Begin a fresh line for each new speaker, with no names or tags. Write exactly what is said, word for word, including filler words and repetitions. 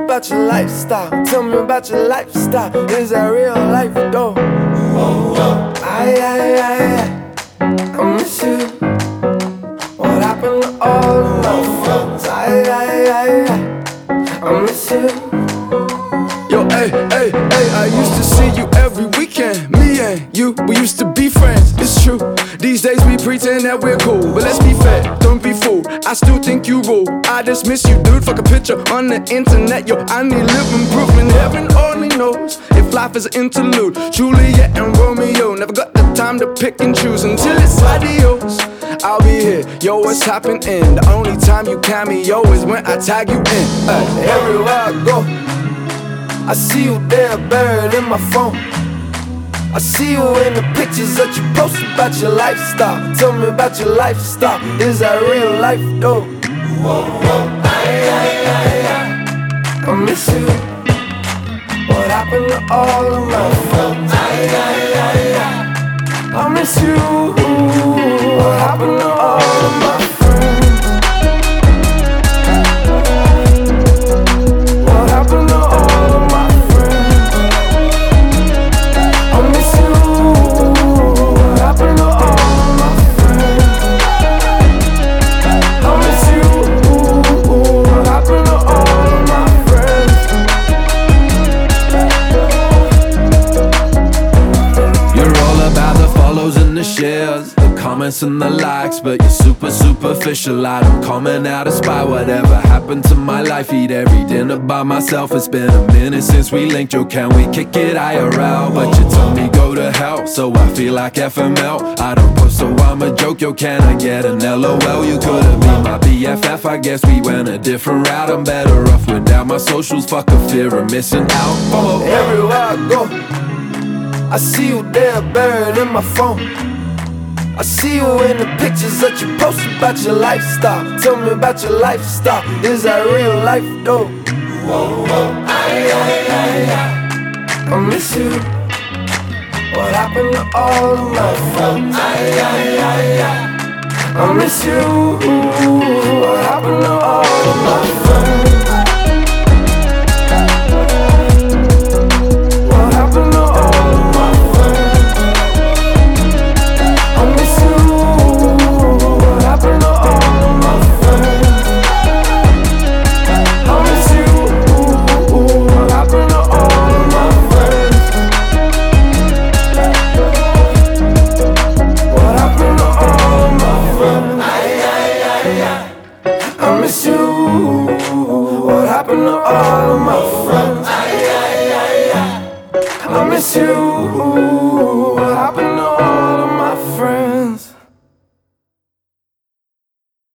about your lifestyle. Tell me about your lifestyle. Is that real life though? I, I, I, I miss you. What happened to all of my friends? I, I, I, I miss you. Yo, hey, hey, hey, I used to see you every weekend. Me and you, we used to be friends, it's true. These days we pretend that we're cool, but let's be fair, don't be fooled. I still think you rule. I just miss you, dude. Fuck a picture on the internet, yo. I need living proof, and heaven only knows if life is an interlude. Juliet and Romeo never got the time to pick and choose until it's adios. I'll be here, yo, what's happening? The only time you cameo is when I tag you in. uh, Everywhere I go, I see you there buried in my phone. I see you in the pictures that you post about your lifestyle. Tell me about your lifestyle. Is that real life though? Whoa, whoa, I, I, I, I, I miss you. What happened to all of my friends? I, I, I, I, I miss you. What happened to all of my friends? What happened to all of my friends? I miss you. What happened to all of my friends? I miss you. What happened to all of my friends?
You're all about the follows and the shares, the comments and the likes, but you're super superficial. I don't comment out of spite. Whatever happened to my life? Eat every dinner by myself. It's been a minute since we linked, yo, can we kick it I R L? But you told me go to hell, so I feel like F M L. I don't post, so I'm a joke, yo, can I get an L O L? You could've been my B F F, I guess we went a different route. I'm better off without my socials, fuck a fear of missing out. Oh.
Everywhere I go, I see you there buried in my phone. I see you in the pictures that you post about your lifestyle. Tell me about your lifestyle. Is that real life though? Whoa, whoa, I, I, I, I, I miss you. What happened to all of my friends? I, I, I, I, I miss you. What happened to all of my friends? What happened to all of my friends? I miss you. What happened to all of my friends? I miss you. What happened to all of my friends? What happened to all of my friends? I, I, I, I, I miss you. What happened to all of my friends? I, I, I, I, I miss you. What happened?